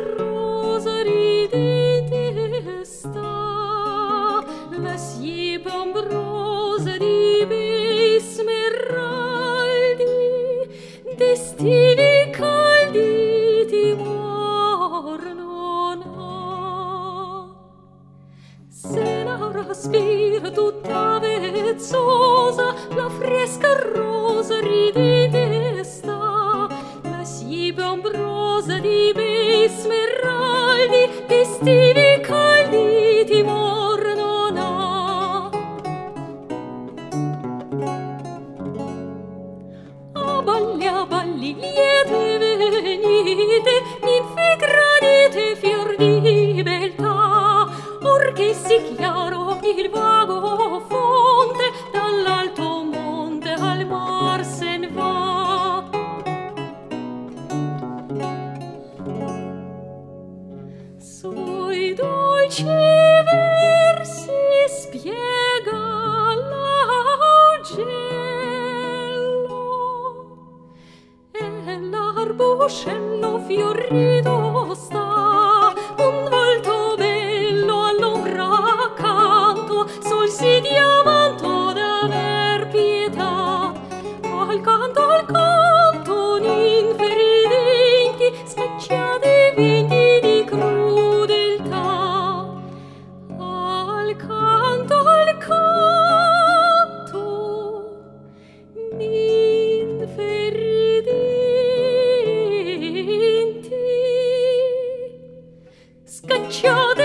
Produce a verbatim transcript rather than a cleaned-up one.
rosa ridente sta, la siepe ombrosa di bei smeraldi, d'estivi caldi timor non ha. Se la respira tutta vezzosa, la fresca rosa ridente sta, la siepe ombrosa di bei smeraldi, d'estivi caldi timor non ha. A balli, a balli, liete venite, ninfe gradite fior di beltà, or che si chiaro il vago fonte dall'alto monte al mar sen va. Sui dolci versi spiega l'augello e l'arbuscello fiorito sta, un volto bello all'ombra accanto, sul si diamanto d'aver pietà. Al canto, al canto, ninfe ridenti, scacciate venti di crudeltà. Al canto, al canto, ninfe ridenti, scacciate